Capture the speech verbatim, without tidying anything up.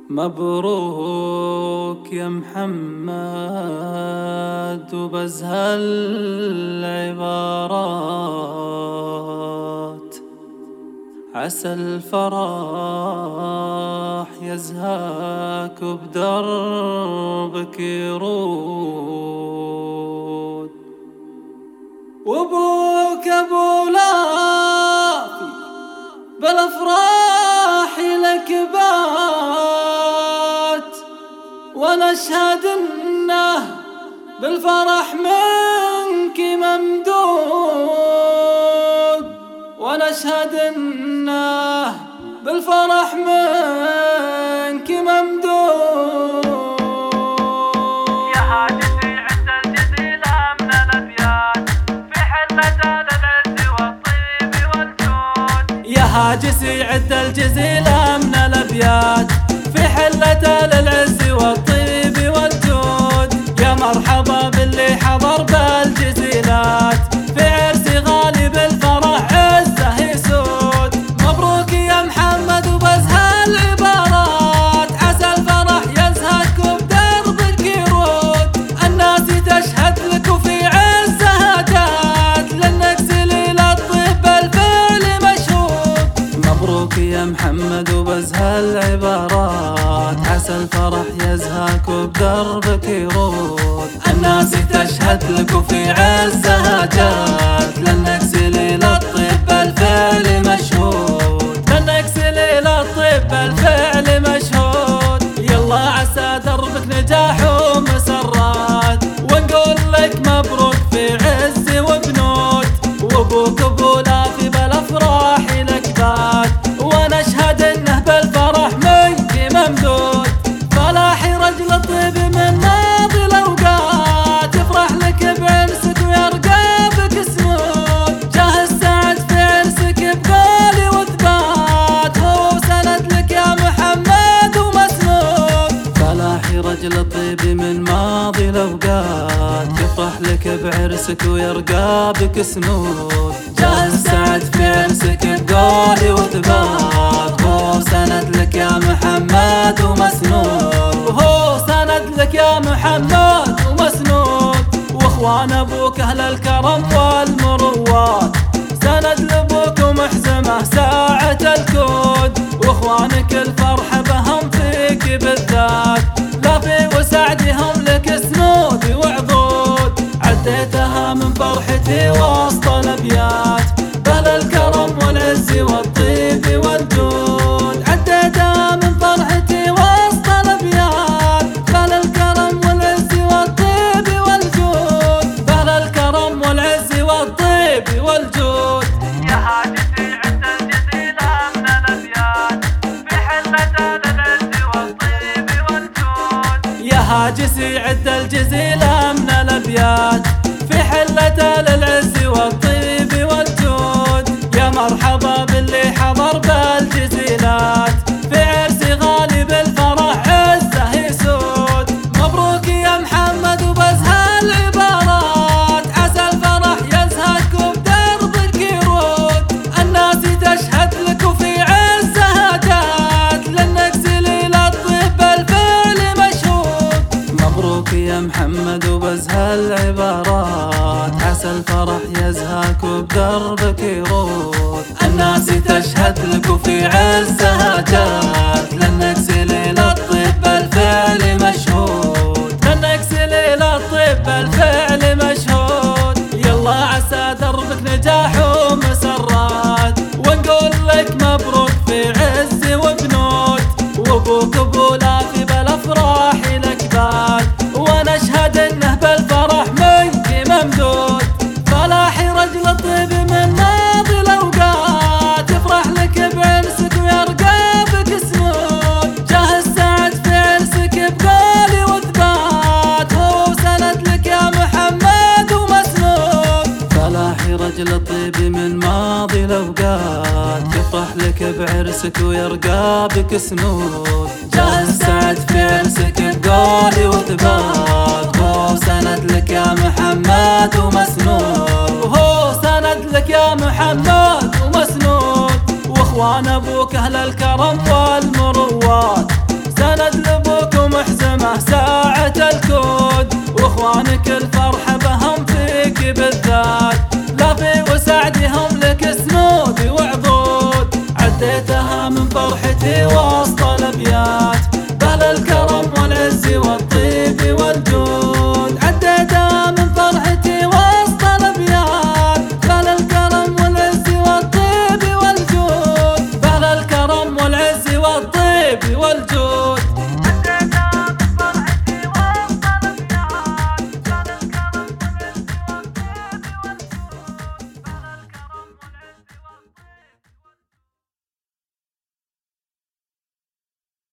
مبروك يا محمد وبزهى العبارات، عسى الفرح يزهاك وبدربك يرود، وابوك ابو لافي بالافراح لك بات، وانا اشهد انه بالفرح منك ممدود، وانا اشهد انه بالفرح منك ممدود. يا حاجتي عند الجزيلة من الابيات في حلة العز والطيب والجود، يا حاجتي عند الجزيلة من الابيات في حلة العز والطيب والجود، يا مرحبا باللي حضر بالجزيلات في عرس غالي بالفرح عزه يسود. مبروك يا محمد وبزهى العبارات، عسى الفرح يزهك وبدربك يرود، الناس تشهد لك وفي عزها جات، لانك سليل الطيب بالفعل مشهود. مبروك يا محمد وبزهى العبارات، عسى الفرح يزهك وبدربك يرود، الناس تشهد لك وفي عزها جات، لانك سليل الطيب بالفعل مشهود، لانك سليل الطيب بالفعل مشهود. يلا عسى دربك نجاح ومسرات، ونقول لك مبروك في عز وبنود، وابوك ابو لافي بالافراح لك بات، وانا اشهد انه بالفرح منك ممدود. فلاحي رجل الطيب من ماضي الاوقات، يفرح لك بعرسك ويرقى بك سنود، جاه السعد في عرسك بقولي وثبات، هو سند لك يا محمد ومسنود. فلاحي رجل الطيب من ماضي الاوقات، يفرح لك بعرسك ويرقى بك سنود، جاه السعد في عرسك بقولي وثبات، هو سند لك يا محمد ومسنود، هو سند لك يا محمد ومسنود. واخوان ابوك اهل الكرم والمروات، سند لابوك ومحزمه ساعة الكود، واخوانك الفرحة بهم فيك بالذات، لافي وسعدهم لك سنود وعضود، عديتها من فرحتي وسط الابيات، باهل الكرم والعز والطيب والجود، عديتها من فرحتي وسط الابيات، باهل الكرم والعز والطيب والجود، باهل الكرم والعز والطيب والجود. يا حاجتي عند الجزيلة من الابيات في حلة العز والطيب والجود، يا هاجسي عد الجزيلة من الابيات في حلة العز والطيب والجود، يا مرحبا باللي حضر بالجزيلات في عرس غالي بالفرح عزه يسود. مبروك يا محمد وبزهى العبارات، عسى الفرح يزهك وبدربك يرود، الناس تشهد لك وفي عزها جات، لانك سليل الطيب بالفعل مشهود. مبروك يا محمد وبزهى العبارات، عسى الفرح يزهك وبدربك يرود، الناس تشهد لك وفي عزها جات، لانك سليل الطيب بالفعل مشهود، لانك سليل الطيب بالفعل مشهود. يلا عسى دربك نجاح ومسرات، ونقول لك مبروك في عز وبنود، وابوك ابو لافي بالافراح لك بات، وانا اشهد انه بالفرح منك ممدود. فلاحي رجل الطيب من ماضي الاوقات، يفرح لك بعرسك ويرقى بك سنود، جاه السعد في عرسك بقولي وثبات، هو سند لك يا محمد ومسنود. فلاحي رجل الطيب من ماضي الاوقات، يفرح لك بعرسك ويرقى بك سنود، جاه السعد في عرسك بقولي وثبات، هو سند لك يا محمد ومسنود، وهو سند لك يا محمد ومسنود. واخوان ابوك اهل الكرم والمروات، سند لابوك ومحزمه ساعة الكود، واخوانك الفرح بهم فيك بالذات، لا في وسعدهم لك سنود وعضود، عديتها من فرحتي